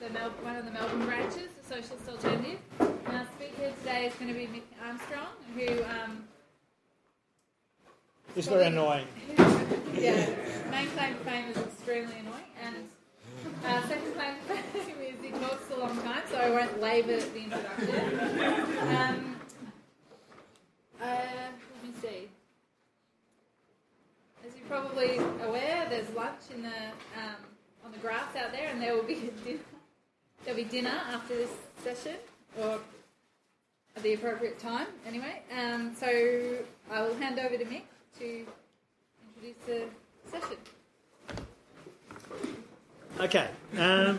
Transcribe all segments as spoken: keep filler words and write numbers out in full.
the Mel- one of the Melbourne branches, the Socialist Alternative. And our speaker today is going to be Mick Armstrong, who... Um, it's very annoying. Yeah, main claim to fame is extremely annoying, and uh, second claim to fame is he talks a long time, so I won't labour the introduction. Um, uh, let me see. As you're probably aware, there's lunch in the um, on the grass out there, and there will be dinner. There'll be dinner after this session, or at the appropriate time, anyway. Um, so I will hand over to Mick to introduce the session. Okay. Um,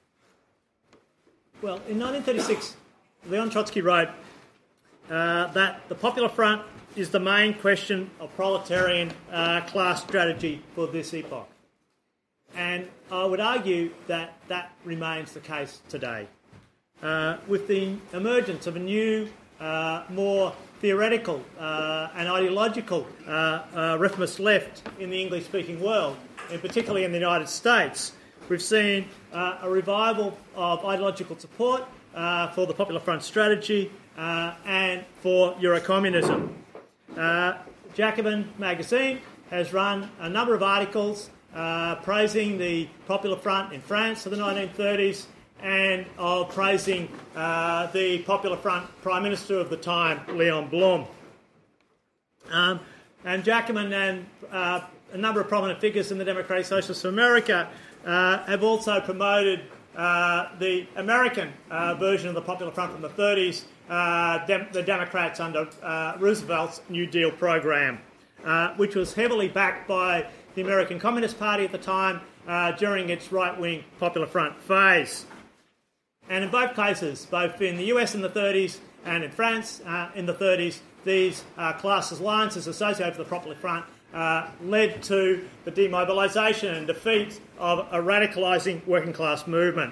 well, in nineteen thirty-six, Leon Trotsky wrote uh, that the Popular Front is the main question of proletarian uh, class strategy for this epoch. And I would argue that that remains the case today. Uh, with the emergence of a new, uh, more theoretical uh, and ideological uh, uh, reformist left in the English-speaking world, and particularly in the United States, we've seen uh, a revival of ideological support uh, for the Popular Front strategy uh, and for Eurocommunism. Uh, Jacobin magazine has run a number of articles uh, praising the Popular Front in France of the nineteen thirties and of praising uh, the Popular Front Prime Minister of the time, Leon Blum. Um, and Jacobin and uh, a number of prominent figures in the Democratic Socialists of America uh, have also promoted uh, the American uh, version of the Popular Front from the thirties, uh, dem- the Democrats under uh, Roosevelt's New Deal program, uh, which was heavily backed by the American Communist Party at the time uh, during its right-wing Popular Front phase. And in both cases, both in the U S in the thirties and in France uh, in the thirties, these uh, class alliances associated with the Popular Front uh, led to the demobilisation and defeat of a radicalising working class movement.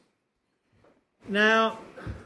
Now,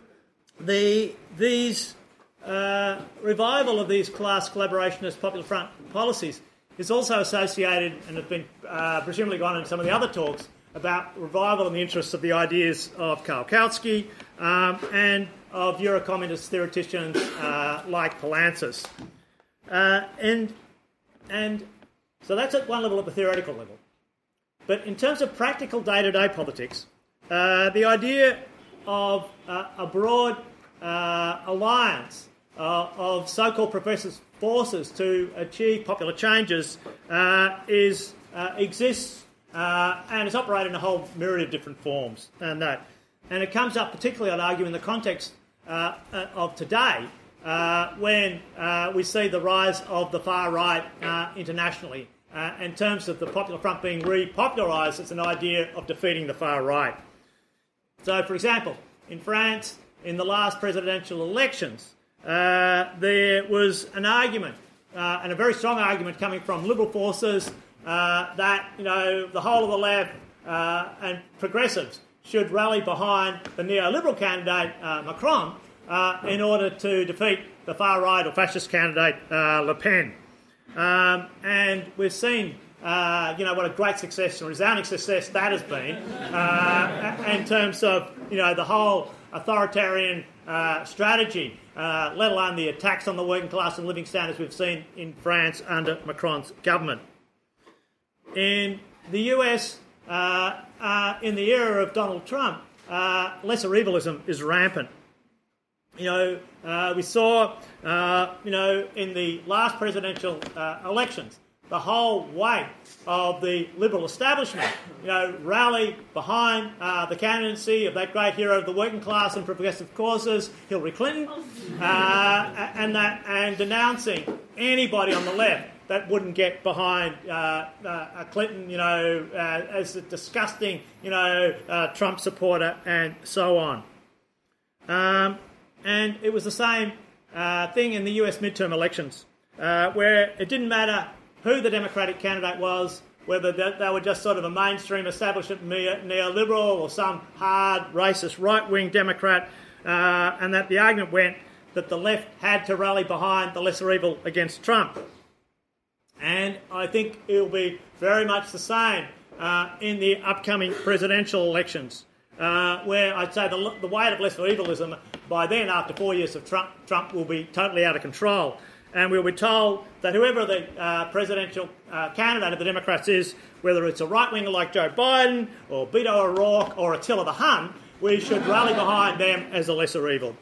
the these uh, revival of these class collaborationist Popular Front policies is also associated, and has been uh, presumably gone into some of the other talks, about revival in the interests of the ideas of Karl Kautsky um, and of Eurocommunist theoreticians uh, like Poulantzas. Uh, and, and so that's at one level, at the theoretical level. But in terms of practical day-to-day politics, uh, the idea of uh, a broad uh, alliance uh, of so-called progressive forces to achieve popular changes uh, is uh, exists Uh, and it's operated in a whole myriad of different forms and that. And it comes up particularly, I'd argue, in the context uh, of today uh, when uh, we see the rise of the far right uh, internationally uh, in terms of the Popular Front being repopularised as an idea of defeating the far right. So, for example, in France, in the last presidential elections, uh, there was an argument, uh, and a very strong argument coming from liberal forces, Uh, that, you know, the whole of the left uh, and progressives should rally behind the neoliberal candidate, uh, Macron, uh, in order to defeat the far-right or fascist candidate, uh, Le Pen. Um, and we've seen, uh, you know, what a great success, a resounding success that has been uh, in terms of, you know, the whole authoritarian uh, strategy, uh, let alone the attacks on the working class and living standards we've seen in France under Macron's government. In the U S, uh, uh, in the era of Donald Trump, uh, lesser evilism is rampant. You know, uh, we saw, uh, you know, in the last presidential uh, elections, the whole weight of the liberal establishment, you know, rally behind uh, the candidacy of that great hero of the working class and progressive causes, Hillary Clinton, uh, and that and denouncing anybody on the left that wouldn't get behind uh, uh, Clinton, you know, uh, as a disgusting, you know, uh, Trump supporter, and so on. Um, and it was the same uh, thing in the U S midterm elections, uh, where it didn't matter who the Democratic candidate was, whether they, they were just sort of a mainstream establishment neoliberal or some hard, racist, right-wing Democrat, uh, and that the argument went that the left had to rally behind the lesser evil against Trump. And I think it will be very much the same uh, in the upcoming presidential elections. uh, where I'd say the, the weight of lesser evilism by then, after four years of Trump, Trump will be totally out of control. And we'll be told that whoever the uh, presidential uh, candidate of the Democrats is, whether it's a right-winger like Joe Biden or Beto O'Rourke or Attila the Hun, we should rally behind them as a lesser evil.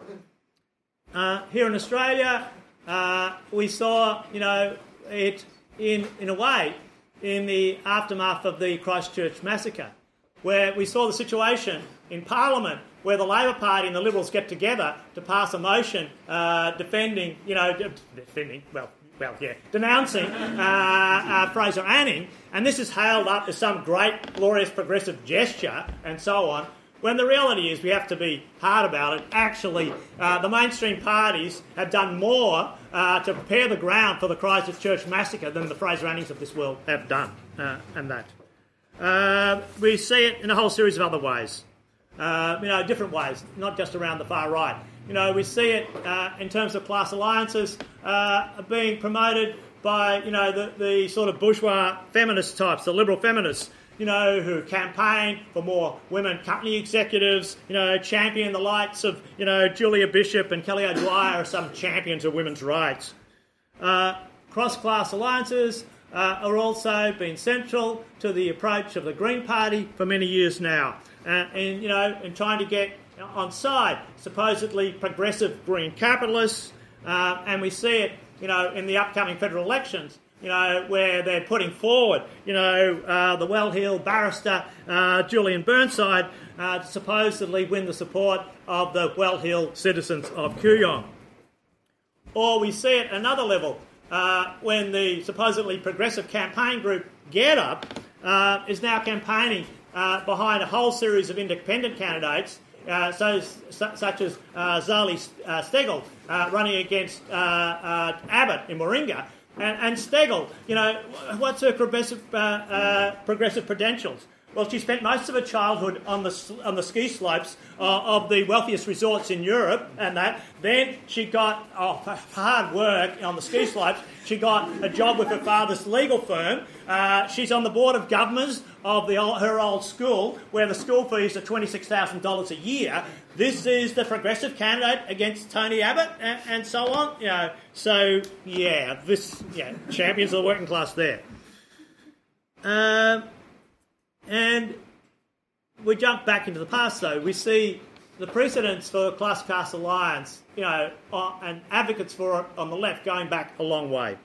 Uh, here in Australia, uh, we saw, you know, it in in a way in the aftermath of the Christchurch massacre, where we saw the situation in Parliament where the Labor Party and the Liberals get together to pass a motion uh, defending, you know, defending, well, well, yeah, denouncing uh, uh, Fraser Anning, and this is hailed up as some great, glorious, progressive gesture and so on, when the reality is we have to be hard about it. Actually, uh, the mainstream parties have done more uh, to prepare the ground for the Christchurch massacre than the Fraser Annings of this world have done, uh, and that. Uh, we see it in a whole series of other ways. Uh, you know, different ways, not just around the far right. You know, we see it uh, in terms of class alliances uh, being promoted by, you know, the, the sort of bourgeois feminist types, the liberal feminists, you know, who campaign for more women company executives, you know, champion the likes of, you know, Julia Bishop and Kelly O'Dwyer are some champions of women's rights. Uh, cross-class alliances uh, are also been central to the approach of the Green Party for many years now. Uh, and, you know, and trying to get on side supposedly progressive green capitalists. Uh, and we see it, you know, in the upcoming federal elections, you know, where they're putting forward, you know, uh, the well-heeled barrister uh, Julian Burnside uh, to supposedly win the support of the well-heeled citizens of Kooyong. Or we see it at another level uh, when the supposedly progressive campaign group Get Up uh, is now campaigning Uh, behind a whole series of independent candidates, uh, so, su- such as uh, Zali uh, Steggall uh, running against uh, uh, Abbott in Warringah. And, and Steggall, you know, what's her progressive, uh, uh, progressive credentials? Well, she spent most of her childhood on the on the ski slopes uh, of the wealthiest resorts in Europe, and that. Then she got oh, hard work on the ski slopes. She got a job with her father's legal firm. Uh, she's on the board of governors of the old, her old school, where the school fees are twenty-six thousand dollars a year. This is the progressive candidate against Tony Abbott, and, and so on. You know, so yeah, this yeah, champions of the working class there. Um. And we jump back into the past, though. We see the precedents for class-class alliance, you know, and advocates for it on the left going back a long way.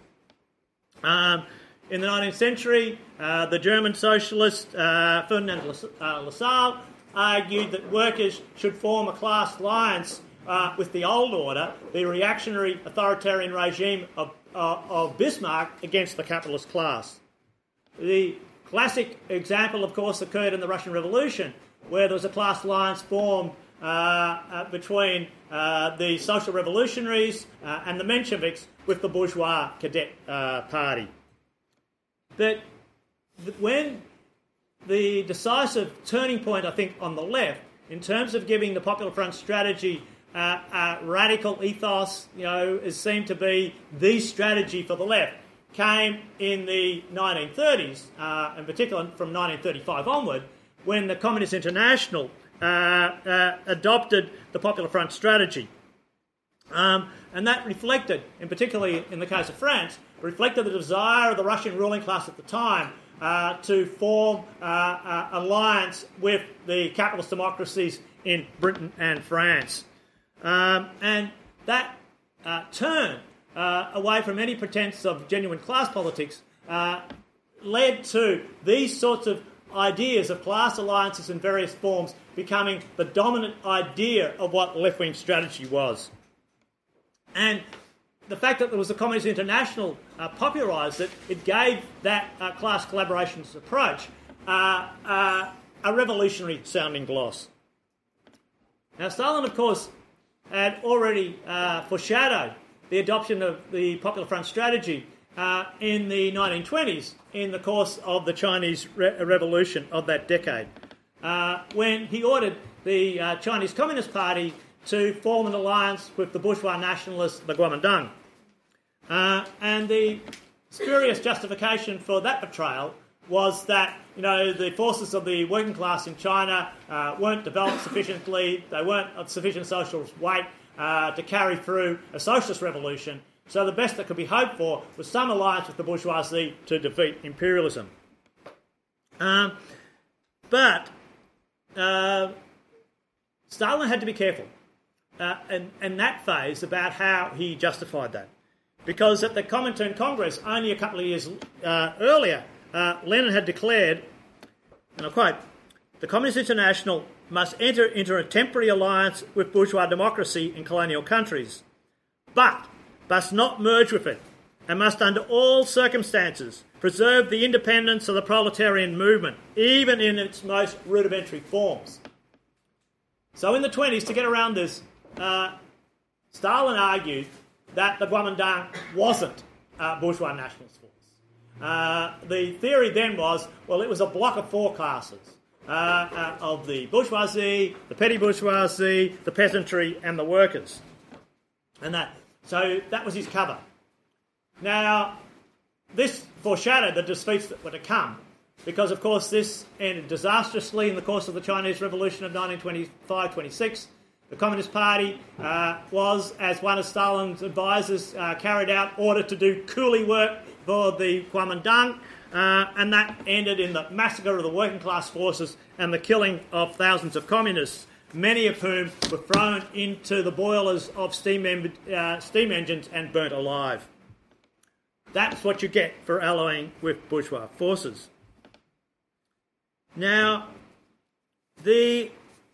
Um, in the nineteenth century, uh, the German socialist uh, Ferdinand Lassalle argued that workers should form a class alliance uh, with the old order, the reactionary authoritarian regime of, uh, of Bismarck against the capitalist class. The classic example, of course, occurred in the Russian Revolution, where there was a class alliance formed uh, uh, between uh, the social revolutionaries uh, and the Mensheviks with the bourgeois cadet uh, party. But when the decisive turning point, I think, on the left, in terms of giving the Popular Front strategy uh, a radical ethos, you know, is seen to be the strategy for the left, came in the nineteen thirties, uh, in particular from nineteen thirty-five onward, when the Communist International uh, uh, adopted the Popular Front strategy. Um, and that reflected, in particularly in the case of France, reflected the desire of the Russian ruling class at the time uh, to form uh, uh, alliance with the capitalist democracies in Britain and France. Um, and that uh, turn Uh, away from any pretense of genuine class politics, uh, led to these sorts of ideas of class alliances in various forms becoming the dominant idea of what left-wing strategy was. And the fact that there was a Communist International uh, popularised it, it gave that uh, class collaborations approach uh, uh, a revolutionary-sounding gloss. Now, Stalin, of course, had already uh, foreshadowed the adoption of the Popular Front strategy uh, in the nineteen twenties in the course of the Chinese re- Revolution of that decade, uh, when he ordered the uh, Chinese Communist Party to form an alliance with the bourgeois nationalists, the Kuomintang. Uh, and the spurious justification for that betrayal was that you know, the forces of the working class in China uh, weren't developed sufficiently, they weren't of sufficient social weight uh, to carry through a socialist revolution. So the best that could be hoped for was some alliance with the bourgeoisie to defeat imperialism. Um, but uh, Stalin had to be careful uh, in, in that phase about how he justified that. Because at the Comintern Congress, only a couple of years uh, earlier, uh, Lenin had declared, and I quote, "The Communist International must enter into a temporary alliance with bourgeois democracy in colonial countries, but must not merge with it, and must under all circumstances preserve the independence of the proletarian movement, even in its most rudimentary forms." So in the twenties, to get around this, uh, Stalin argued that the Kuomintang wasn't a bourgeois nationalist force. Uh, the theory then was, well, it was a block of four classes, uh, uh, of the bourgeoisie, the petty bourgeoisie, the peasantry, and the workers. And that, so that was his cover. Now, this foreshadowed the defeats that were to come, because, of course, this ended disastrously in the course of the Chinese Revolution of nineteen twenty-five twenty-six. The Communist Party uh, was, as one of Stalin's advisors uh, carried out, ordered to do coolie work for the Kuomintang, uh, and that ended in the massacre of the working class forces and the killing of thousands of communists, many of whom were thrown into the boilers of steam, en- uh, steam engines and burnt alive. That's what you get for allying with bourgeois forces. Now, the...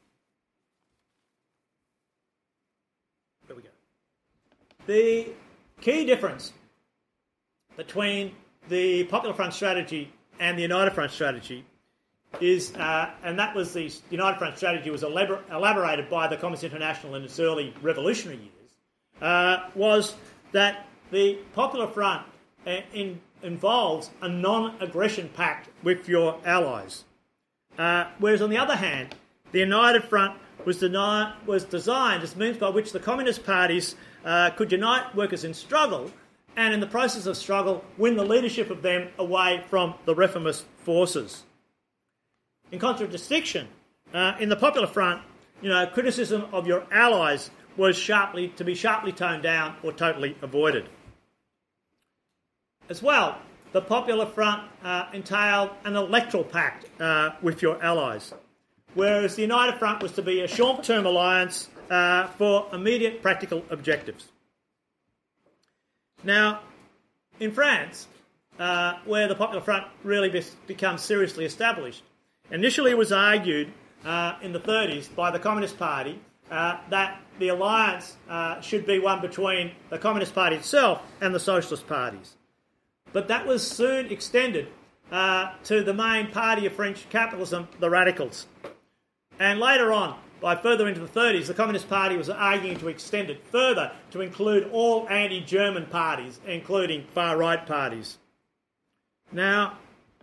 There we go. The key difference between the Popular Front strategy and the United Front strategy is, uh, and that was the United Front strategy was elabor- elaborated by the Communist International in its early revolutionary years, uh, was that the Popular Front uh, in, involves a non-aggression pact with your allies. Uh, whereas on the other hand, the United Front was, deni- was designed as means by which the communist parties uh, could unite workers in struggle, and in the process of struggle win the leadership of them away from the reformist forces. In contradistinction, uh, in the Popular Front, you know, criticism of your allies was sharply to be sharply toned down or totally avoided. As well, the Popular Front uh, entailed an electoral pact uh, with your allies, whereas the United Front was to be a short-term alliance uh, for immediate practical objectives. Now, in France, uh, where the Popular Front really be- becomes seriously established, initially it was argued uh, in the thirties by the Communist Party uh, that the alliance uh, should be one between the Communist Party itself and the Socialist parties. But that was soon extended uh, to the main party of French capitalism, the Radicals. And later on, by further into the thirties, the Communist Party was arguing to extend it further to include all anti-German parties, including far-right parties. Now,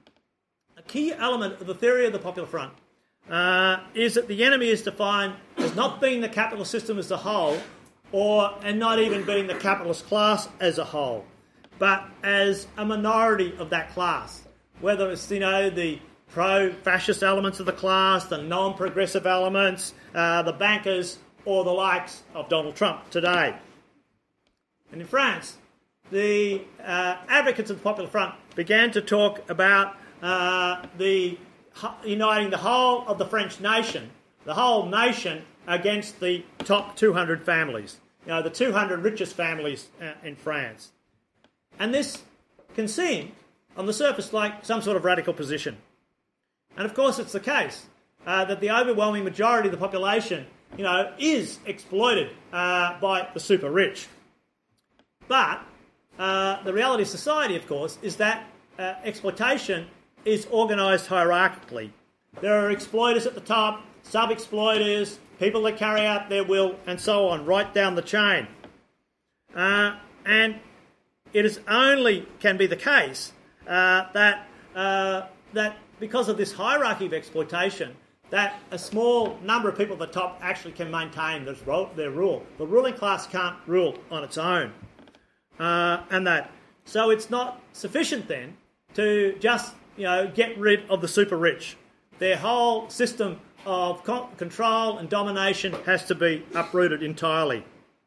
a key element of the theory of the Popular Front uh, is that the enemy is defined as not being the capitalist system as a whole, or and not even being the capitalist class as a whole, but as a minority of that class, whether it's, you know, the pro-fascist elements of the class, the non-progressive elements, uh, the bankers, or the likes of Donald Trump today. And in France, the uh, advocates of the Popular Front began to talk about uh, the uniting the whole of the French nation, the whole nation against the top two hundred families, you know, the two hundred richest families uh, in France. And this can seem, on the surface, like some sort of radical position. And of course it's the case uh, that the overwhelming majority of the population, you know, is exploited uh, by the super rich. But uh, the reality of society, of course, is that uh, exploitation is organised hierarchically. There are exploiters at the top, sub-exploiters, people that carry out their will, and so on, right down the chain. Uh, and it is only can be the case uh, that uh, that because of this hierarchy of exploitation, that a small number of people at the top actually can maintain this ro- their rule. The ruling class can't rule on its own. Uh, and that. So it's not sufficient then to just you know, get rid of the super rich. Their whole system of co- control and domination has to be uprooted entirely.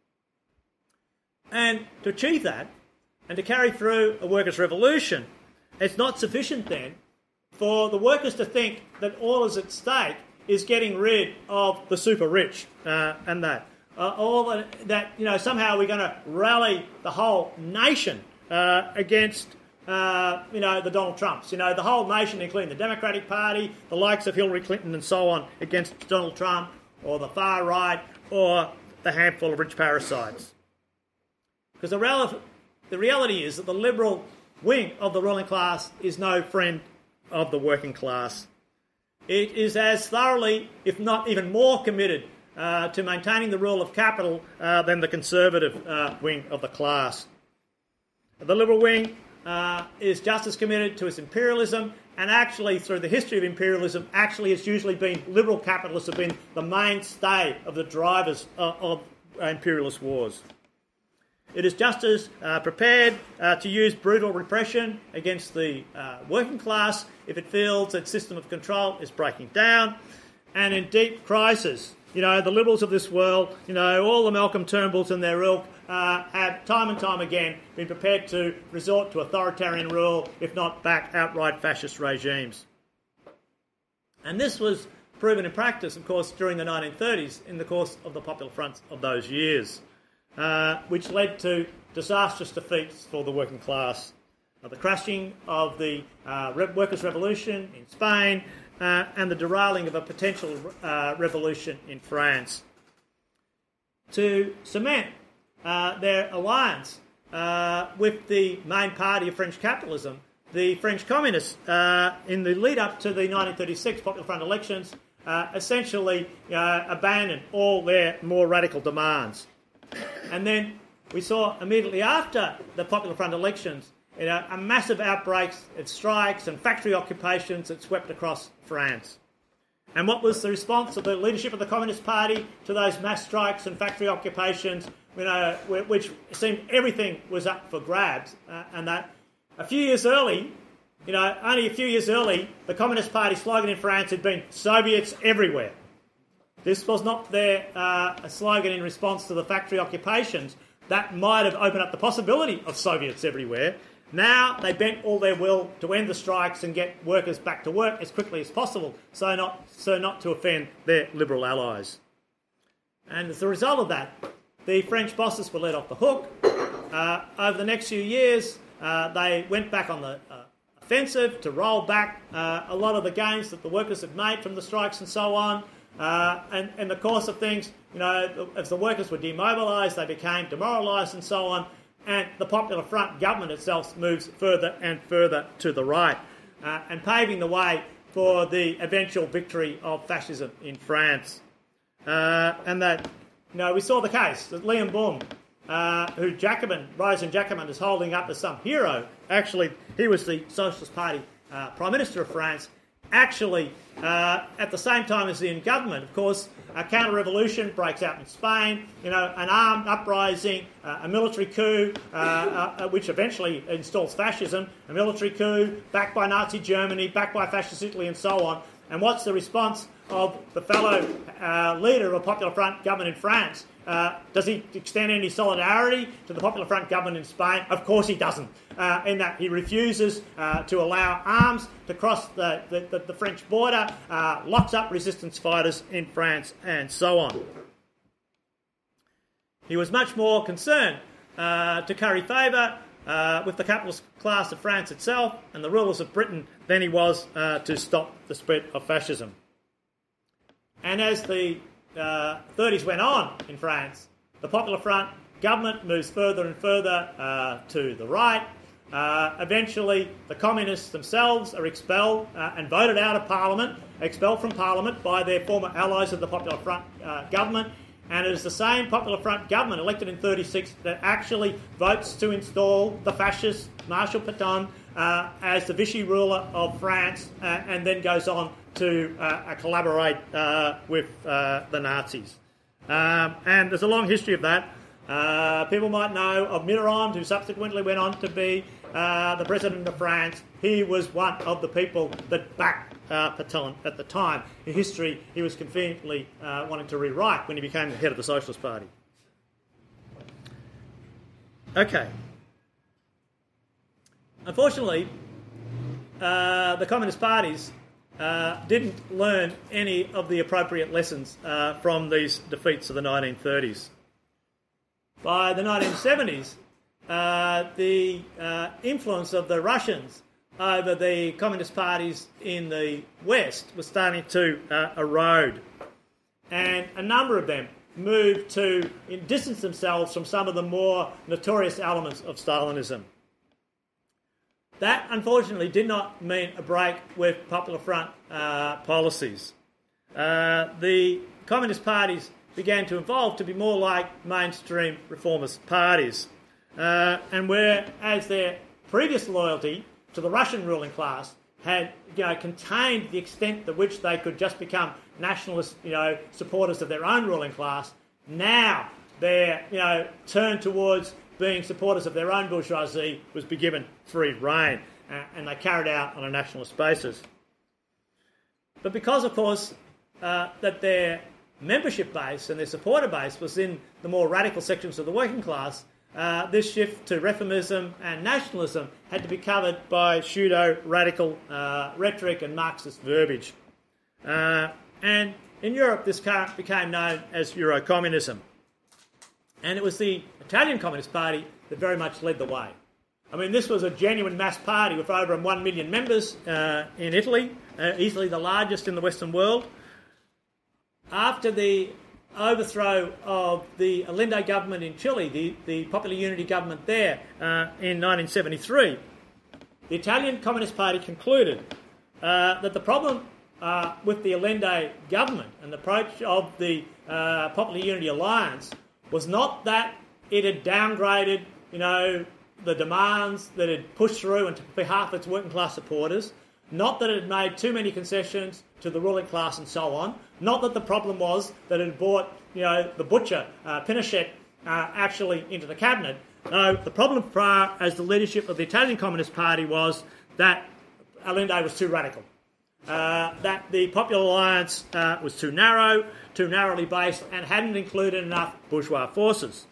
And to achieve that, and to carry through a workers' revolution, it's not sufficient then for the workers to think that all is at stake is getting rid of the super rich uh, and that. Uh, all the, that, you know, somehow we're going to rally the whole nation uh, against, uh, you know, the Donald Trumps. You know, the whole nation, including the Democratic Party, the likes of Hillary Clinton and so on, against Donald Trump, or the far right, or the handful of rich parasites. Because the, rel- the reality is that the liberal wing of the ruling class is no friend of the working class. It is as thoroughly, if not even more committed uh, to maintaining the rule of capital uh, than the conservative uh, wing of the class. The liberal wing uh, is just as committed to its imperialism, and actually through the history of imperialism, actually it's usually been liberal capitalists have been the mainstay of the drivers uh, of imperialist wars. It is just as uh, prepared uh, to use brutal repression against the uh, working class if it feels its system of control is breaking down. And in deep crisis, you know, the liberals of this world, you know, all the Malcolm Turnbulls and their ilk uh, have time and time again been prepared to resort to authoritarian rule, if not back outright fascist regimes. And this was proven in practice, of course, during the nineteen thirties in the course of the Popular Fronts of those years. Uh, which led to disastrous defeats for the working class. Uh, the crushing of the uh, re- workers' revolution in Spain uh, and the derailing of a potential uh, revolution in France. To cement uh, their alliance uh, with the main party of French capitalism, the French communists, uh, in the lead-up to the nineteen thirty-six Popular Front elections, uh, essentially uh, abandoned all their more radical demands. And then we saw immediately after the Popular Front elections, you know, a massive outbreaks of strikes and factory occupations that swept across France. And what was the response of the leadership of the Communist Party to those mass strikes and factory occupations, you know, which seemed everything was up for grabs, uh, and that a few years early, you know, only a few years early, the Communist Party slogan in France had been "Soviets everywhere." This was not their uh, slogan in response to the factory occupations. That might have opened up the possibility of Soviets everywhere. Now they bent all their will to end the strikes and get workers back to work as quickly as possible, so not, so not to offend their liberal allies. And as a result of that, the French bosses were let off the hook. Uh, over the next few years, uh, they went back on the uh, offensive to roll back uh, a lot of the gains that the workers had made from the strikes and so on. Uh, and in the course of things, you know, as the workers were demobilised, they became demoralised and so on, and the Popular Front government itself moves further and further to the right, uh, and paving the way for the eventual victory of fascism in France. Uh, and that, you know, we saw the case that Liam Beaume, uh, who Jacobin, Rosen Jacobin is holding up as some hero, actually, he was the Socialist Party uh, Prime Minister of France. Actually, uh, at the same time as the in government, of course, a counter-revolution breaks out in Spain, you know, an armed uprising, uh, a military coup, uh, uh, which eventually installs fascism, a military coup backed by Nazi Germany, backed by fascist Italy and so on. And what's the response of the fellow uh, leader of a Popular Front government in France? Uh, does he extend any solidarity to the Popular Front government in Spain? Of course he doesn't, uh, in that he refuses uh, to allow arms to cross the, the, the French border, uh, locks up resistance fighters in France, and so on. He was much more concerned uh, to curry favour uh, with the capitalist class of France itself and the rulers of Britain than he was uh, to stop the spread of fascism. And as the uh, thirties went on in France, the Popular Front government moves further and further uh, to the right. Uh, eventually, the communists themselves are expelled uh, and voted out of Parliament, expelled from Parliament by their former allies of the Popular Front uh, government. And it is the same Popular Front government elected in thirty-six that actually votes to install the fascist Marshal Pétain uh, as the Vichy ruler of France, uh, and then goes on to uh, collaborate uh, with uh, the Nazis. Um, and there's a long history of that. Uh, people might know of Mitterrand, who subsequently went on to be uh, the President of France, he was one of the people that backed uh, Pétain at the time. In history, he was conveniently uh, wanting to rewrite when he became the head of the Socialist Party. Okay. Unfortunately, uh, the Communist parties uh, didn't learn any of the appropriate lessons uh, from these defeats of the nineteen thirties. By the nineteen seventies, uh, the uh, influence of the Russians over the Communist parties in the West was starting to uh, erode. And a number of them moved to distance themselves from some of the more notorious elements of Stalinism. That, unfortunately, did not mean a break with Popular Front uh, policies. Uh, the Communist parties began to evolve to be more like mainstream reformist parties. Uh, and whereas their previous loyalty to the Russian ruling class had, you know, contained the extent to which they could just become nationalist, you know, supporters of their own ruling class, now their, you know, turn towards being supporters of their own bourgeoisie was be given free rein, uh, and they carried out on a nationalist basis. But because, of course, uh, that their membership base and their supporter base was in the more radical sections of the working class, uh, this shift to reformism and nationalism had to be covered by pseudo-radical uh, rhetoric and Marxist verbiage. Uh, and in Europe, this became known as Eurocommunism. And it was the Italian Communist Party that very much led the way. I mean, this was a genuine mass party with over one million members uh, in Italy, uh, easily the largest in the Western world. After the overthrow of the Allende government in Chile, the, the Popular Unity government there uh, in nineteen seventy-three, the Italian Communist Party concluded uh, that the problem uh, with the Allende government and the approach of the uh, Popular Unity Alliance was not that it had downgraded, you know, the demands that it pushed through on behalf of its working class supporters, not that it had made too many concessions to the ruling class and so on, not that the problem was that it had brought, you know, the butcher, uh, Pinochet, uh, actually into the cabinet. No, the problem as far as the leadership of the Italian Communist Party was that Allende was too radical, uh, that the Popular Alliance uh, was too narrow, too narrowly based, and hadn't included enough bourgeois forces.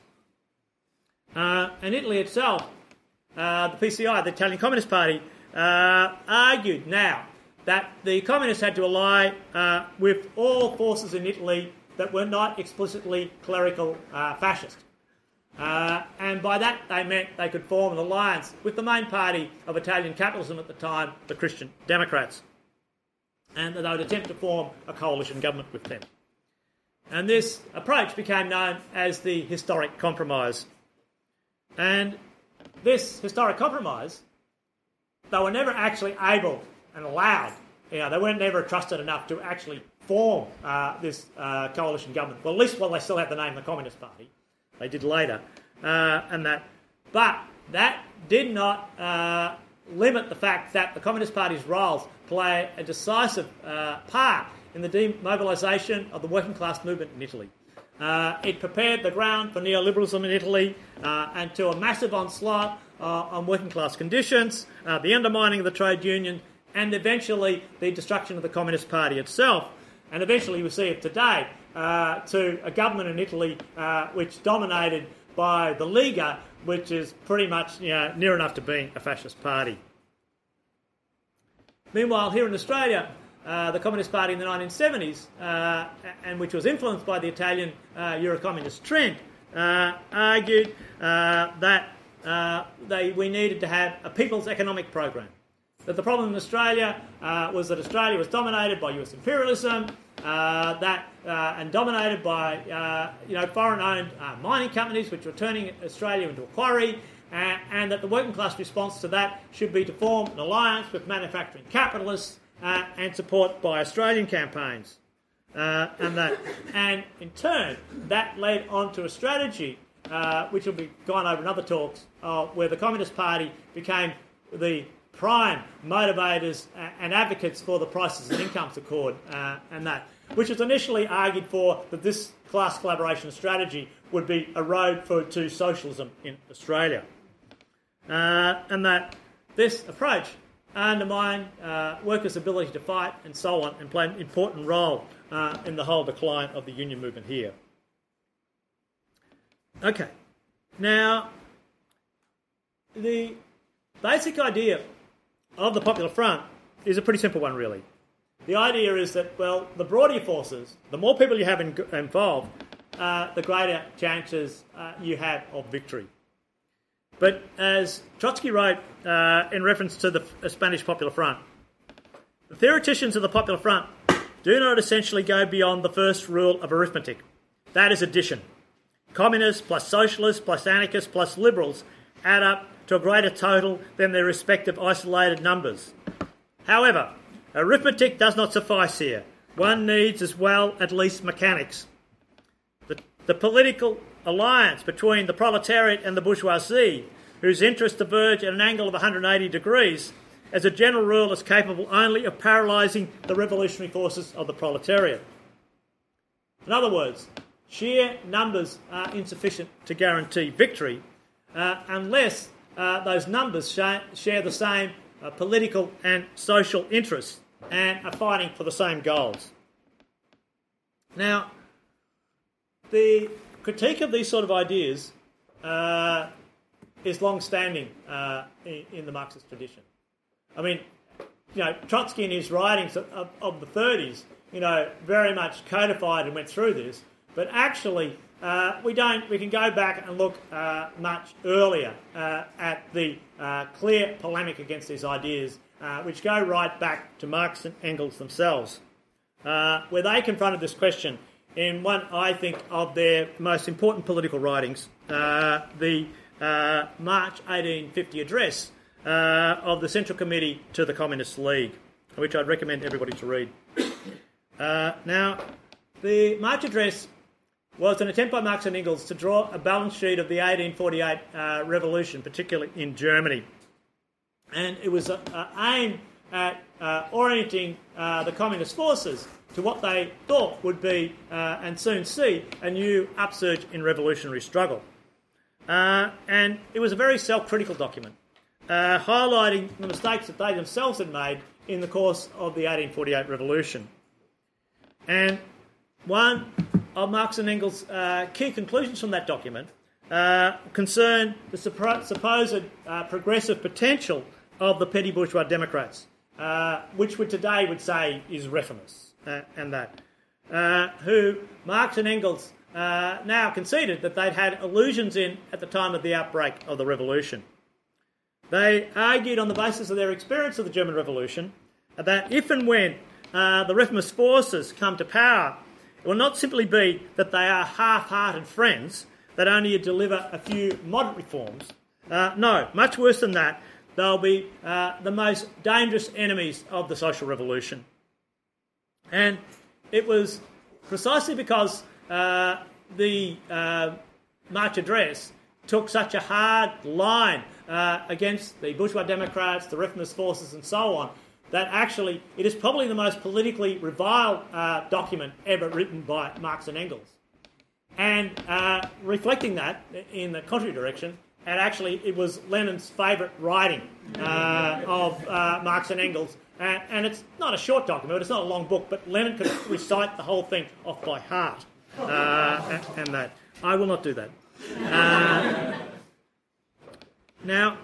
Uh, and Italy itself, uh, the P C I, the Italian Communist Party, uh, argued now that the communists had to ally uh, with all forces in Italy that were not explicitly clerical uh, fascist. Uh, and by that they meant they could form an alliance with the main party of Italian capitalism at the time, the Christian Democrats, and that they would attempt to form a coalition government with them. And this approach became known as the Historic Compromise. And this Historic Compromise, they were never actually able and allowed, you know, they weren't never trusted enough to actually form uh, this uh, coalition government. Well, at least while they still had the name the Communist Party. They did later. Uh, and that, but that did not uh, limit the fact that the Communist Party's roles play a decisive uh, part in the demobilisation of the working class movement in Italy. Uh, it prepared the ground for neoliberalism in Italy uh, and to a massive onslaught uh, on working class conditions, uh, the undermining of the trade union, and eventually the destruction of the Communist Party itself. And eventually we see it today uh, to a government in Italy uh, which dominated by the Lega, which is pretty much, you know, near enough to being a fascist party. Meanwhile, here in Australia, Uh, the Communist Party in the nineteen seventies, uh, and which was influenced by the Italian uh, Eurocommunist trend, uh, argued uh, that uh, they, we needed to have a people's economic program. That the problem in Australia uh, was that Australia was dominated by U S imperialism, uh, that uh, and dominated by uh, you know foreign-owned uh, mining companies, which were turning Australia into a quarry, uh, and that the working class response to that should be to form an alliance with manufacturing capitalists. Uh, and support by Australian campaigns. Uh, and that, and in turn, that led on to a strategy, uh, which will be gone over in other talks, uh, where the Communist Party became the prime motivators and advocates for the Prices and Incomes Accord, uh, and that, which was initially argued for that this class collaboration strategy would be a road for, to socialism in Australia. uh, and that this approach undermined uh, workers' ability to fight and so on, and played an important role uh, in the whole decline of the union movement here. Okay, now the basic idea of the Popular Front is a pretty simple one, really. The idea is that, well, the broader your forces, the more people you have in, involved, uh, the greater chances uh, you have of victory. But as Trotsky wrote uh, in reference to the Spanish Popular Front, the theoreticians of the Popular Front do not essentially go beyond the first rule of arithmetic. That is addition. Communists plus socialists plus anarchists plus liberals add up to a greater total than their respective isolated numbers. However, arithmetic does not suffice here. One needs as well at least mechanics. The, the political alliance between the proletariat and the bourgeoisie, whose interests diverge at an angle of one hundred eighty degrees, as a general rule is capable only of paralysing the revolutionary forces of the proletariat. In other words, sheer numbers are insufficient to guarantee victory uh, unless uh, those numbers sh- share the same uh, political and social interests and are fighting for the same goals. Now, the critique of these sort of ideas uh, is long-standing uh, in, in the Marxist tradition. I mean, you know, Trotsky in his writings of, of, of the thirties, you know, very much codified and went through this, but actually uh, we don't. We can go back and look uh, much earlier uh, at the uh, clear polemic against these ideas, uh, which go right back to Marx and Engels themselves, uh, where they confronted this question in one, I think, of their most important political writings, uh, the uh, March eighteen fifty address uh, of the Central Committee to the Communist League, which I'd recommend everybody to read. Uh, now, the March address was an attempt by Marx and Engels to draw a balance sheet of the eighteen forty-eight uh, revolution, particularly in Germany. And it was uh, uh, aimed at uh, orienting uh, the communist forces to what they thought would be, uh, and soon see, a new upsurge in revolutionary struggle. Uh, and it was a very self-critical document, uh, highlighting the mistakes that they themselves had made in the course of the eighteen forty-eight revolution. And one of Marx and Engels' uh, key conclusions from that document uh, concern the suppo- supposed uh, progressive potential of the petty bourgeois Democrats, uh, which we today would say is reformists, uh, and that, uh, who Marx and Engels uh, now conceded that they'd had illusions in at the time of the outbreak of the revolution. They argued on the basis of their experience of the German Revolution that if and when uh, the reformist forces come to power, it will not simply be that they are half-hearted friends that only deliver a few moderate reforms. Uh, no, much worse than that, they'll be uh, the most dangerous enemies of the social revolution. And it was precisely because uh, the uh, March address took such a hard line uh, against the bourgeois Democrats, the reformist forces and so on, that actually it is probably the most politically reviled uh, document ever written by Marx and Engels. And uh, reflecting that in the contrary direction, and actually it was Lenin's favourite writing uh, of uh, Marx and Engels. And, and it's not a short document, it's not a long book, but Lenin could recite the whole thing off by heart. Uh, and, and that. I will not do that. Uh, now,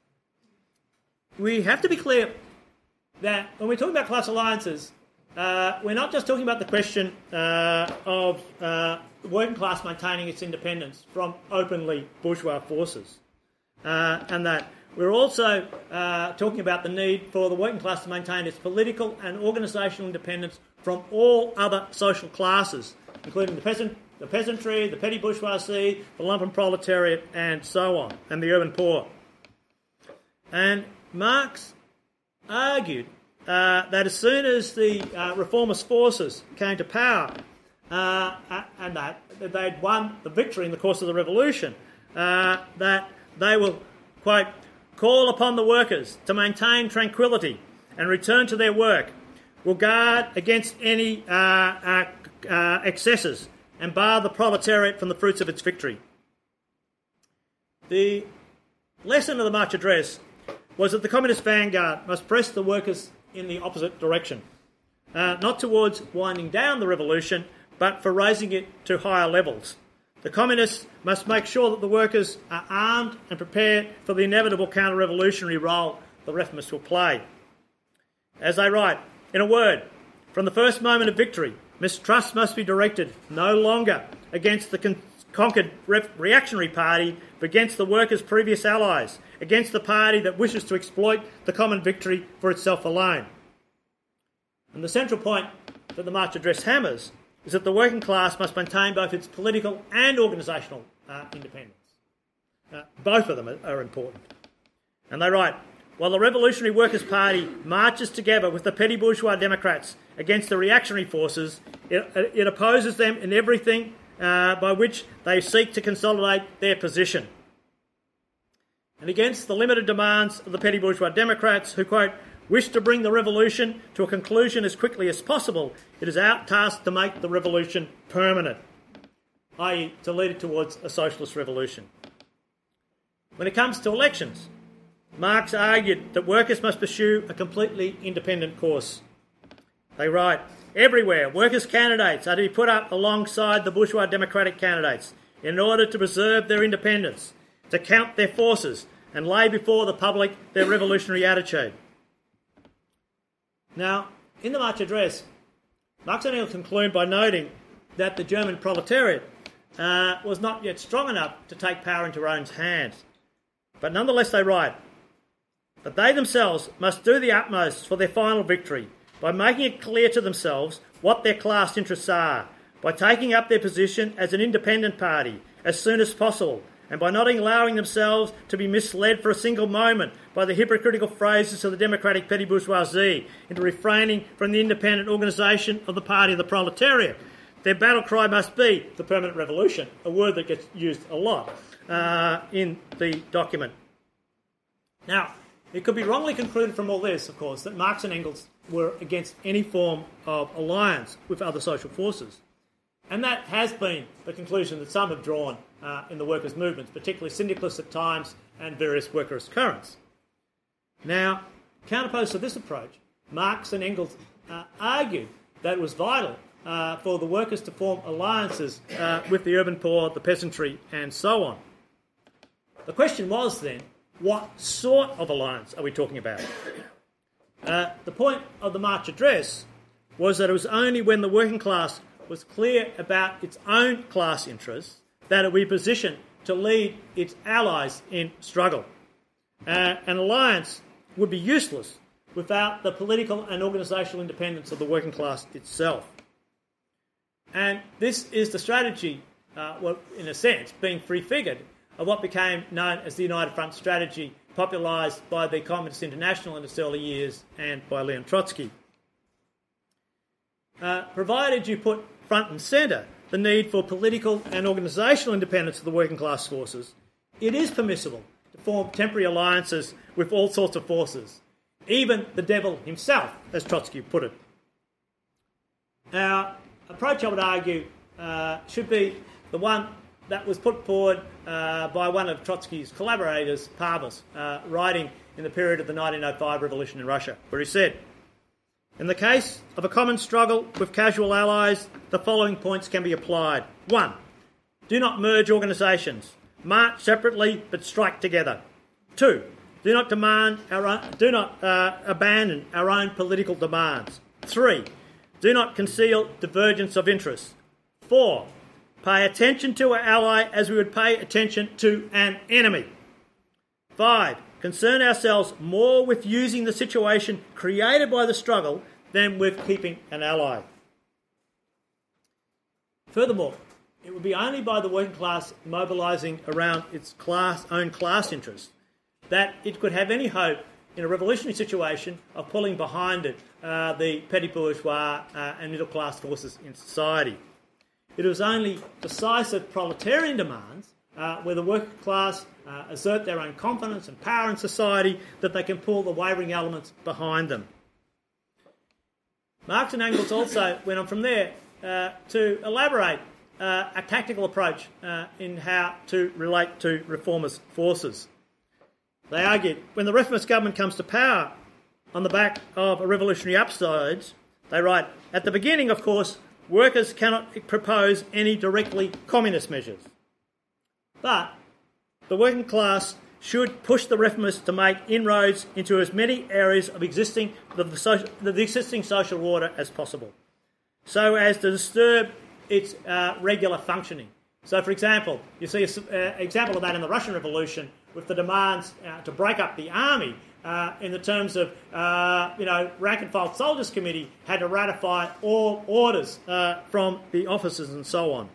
we have to be clear that when we're talking about class alliances, uh, we're not just talking about the question uh, of uh, the working class maintaining its independence from openly bourgeois forces. Uh, and that we're also uh, talking about the need for the working class to maintain its political and organisational independence from all other social classes, including the peasant, the peasantry, the petty bourgeoisie, the lumpen proletariat, and so on, and the urban poor. And Marx argued uh, that as soon as the uh, reformist forces came to power uh, and that, that they'd won the victory in the course of the revolution, uh, that they will, quote, call upon the workers to maintain tranquillity and return to their work, will guard against any uh, uh, uh, excesses and bar the proletariat from the fruits of its victory. The lesson of the March address was that the Communist vanguard must press the workers in the opposite direction, uh, not towards winding down the revolution, but for raising it to higher levels. The Communists must make sure that the workers are armed and prepared for the inevitable counter-revolutionary role the reformists will play. As they write, in a word, from the first moment of victory, mistrust must be directed no longer against the con- conquered re- reactionary party, but against the workers' previous allies, against the party that wishes to exploit the common victory for itself alone. And the central point that the March address hammers is that the working class must maintain both its political and organisational uh, independence. Uh, both of them are, are important. And they write, while the Revolutionary Workers' Party marches together with the petty bourgeois Democrats against the reactionary forces, it, it opposes them in everything uh, by which they seek to consolidate their position. And against the limited demands of the petty bourgeois Democrats who, quote, wish to bring the revolution to a conclusion as quickly as possible, it is our task to make the revolution permanent, that is to lead it towards a socialist revolution. When it comes to elections, Marx argued that workers must pursue a completely independent course. They write, everywhere, workers' candidates are to be put up alongside the bourgeois democratic candidates in order to preserve their independence, to count their forces and lay before the public their revolutionary attitude. Now, in the March address, Marx and Engels conclude by noting that the German proletariat uh, was not yet strong enough to take power into their own hands. But nonetheless they write, but they themselves must do the utmost for their final victory by making it clear to themselves what their class interests are, by taking up their position as an independent party as soon as possible, and by not allowing themselves to be misled for a single moment by the hypocritical phrases of the democratic petty bourgeoisie into refraining from the independent organisation of the party of the proletariat. Their battle cry must be the permanent revolution, a word that gets used a lot uh, in the document. Now, it could be wrongly concluded from all this, of course, that Marx and Engels were against any form of alliance with other social forces. And that has been the conclusion that some have drawn uh, in the workers' movements, particularly syndicalists at times and various workers' currents. Now, counterposed to this approach, Marx and Engels uh, argued that it was vital uh, for the workers to form alliances uh, with the urban poor, the peasantry, and so on. The question was then, what sort of alliance are we talking about? Uh, the point of the March address was that it was only when the working class was clear about its own class interests that it would be positioned to lead its allies in struggle. Uh, an alliance would be useless without the political and organisational independence of the working class itself. And this is the strategy, uh, well, in a sense, being prefigured of what became known as the United Front strategy, popularised by the Communist International in its early years and by Leon Trotsky. Uh, provided you put front and centre the need for political and organisational independence of the working class forces, it is permissible to form temporary alliances with all sorts of forces, even the devil himself, as Trotsky put it. Our approach, I would argue, uh, should be the one that was put forward uh, by one of Trotsky's collaborators, Pavlos, uh, writing in the period of the nineteen oh five revolution in Russia, where he said, in the case of a common struggle with casual allies, the following points can be applied. One, do not merge organisations. March separately, but strike together. Two, do not demand our own, do not uh, abandon our own political demands. Three, do not conceal divergence of interests. Four, pay attention to our ally as we would pay attention to an enemy. Five, concern ourselves more with using the situation created by the struggle than with keeping an ally. Furthermore, it would be only by the working class mobilising around its class, own class interests that it could have any hope in a revolutionary situation of pulling behind it uh, the petty bourgeois uh, and middle class forces in society. It was only decisive proletarian demands uh, where the working class uh, assert their own confidence and power in society that they can pull the wavering elements behind them. Marx and Engels also went on from there uh, to elaborate uh, a tactical approach uh, in how to relate to reformist forces. they argued, when the reformist government comes to power on the back of a revolutionary upsides, they write, at the beginning, of course, workers cannot propose any directly communist measures. But the working class should push the reformists to make inroads into as many areas of existing the, the, social, the existing social order as possible, so as to disturb its uh, regular functioning. So, for example, you see an uh, example of that in the Russian Revolution with the demands uh, to break up the army uh, in the terms of, uh, you know, rank-and-file soldiers' committee had to ratify all orders uh, from the officers and so on.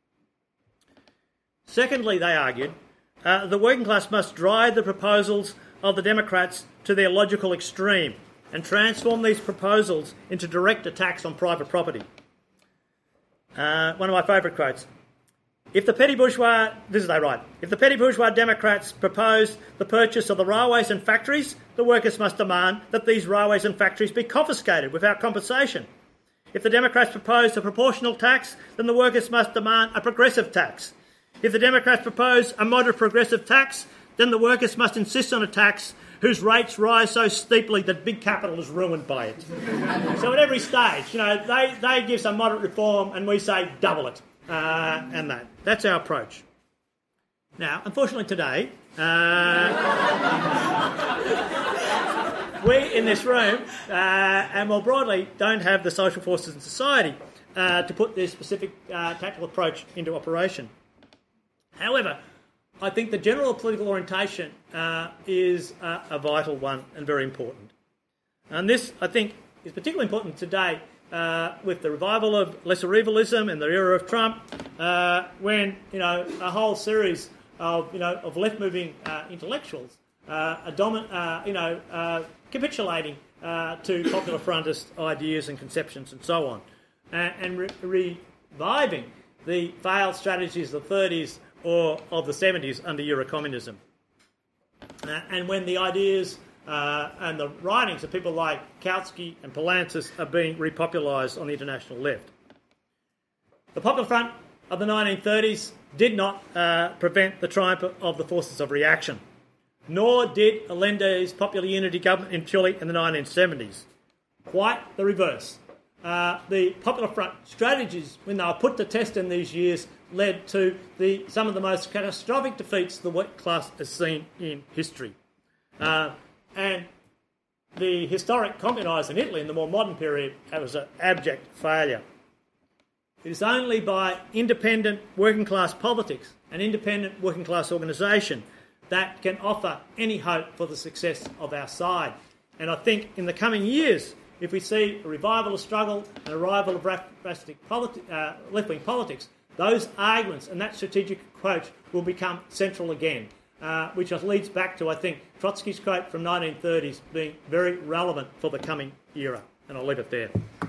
Secondly, they argued, uh, the working class must drive the proposals of the Democrats to their logical extreme and transform these proposals into direct attacks on private property. Uh, one of my favourite quotes. If the petty bourgeois, this is they write, if the petty bourgeois Democrats propose the purchase of the railways and factories, the workers must demand that these railways and factories be confiscated without compensation. If the Democrats propose a proportional tax, then the workers must demand a progressive tax. If the Democrats propose a moderate progressive tax, then the workers must insist on a tax whose rates rise so steeply that big capital is ruined by it. So at every stage, you know, they, they give some moderate reform and we say double it. Uh, and that. That's our approach. Now, unfortunately today, uh, we in this room, uh, and more broadly, don't have the social forces in society uh, to put this specific uh, tactical approach into operation. However, I think the general political orientation uh, is uh, a vital one and very important. And this, I think, is particularly important today uh, with the revival of lesser evilism and the era of Trump, uh, when, you know, a whole series of, you know, of left-moving uh, intellectuals uh, are domin- uh, you know, uh, capitulating uh, to popular frontist ideas and conceptions and so on, and, and re- reviving the failed strategies of the thirties or of the seventies under Eurocommunism. Uh, and when the ideas uh, and the writings of people like Kautsky and Poulantzas are being repopularised on the international left. The Popular Front of the nineteen thirties did not uh, prevent the triumph of the forces of reaction, nor did Allende's Popular Unity government in Chile in the nineteen seventies. Quite the reverse. Uh, the Popular Front strategies, when they were put to test in these years, led to the, some of the most catastrophic defeats the working class has seen in history. Uh, and the historic communised in Italy in the more modern period, that was an abject failure. It is only by independent working class politics and independent working class organisation that can offer any hope for the success of our side. And I think in the coming years, if we see a revival of struggle and a revival of drastic politi- uh, left-wing politics, those arguments and that strategic approach will become central again, uh, which leads back to, I think, Trotsky's quote from nineteen thirties being very relevant for the coming era. And I'll leave it there.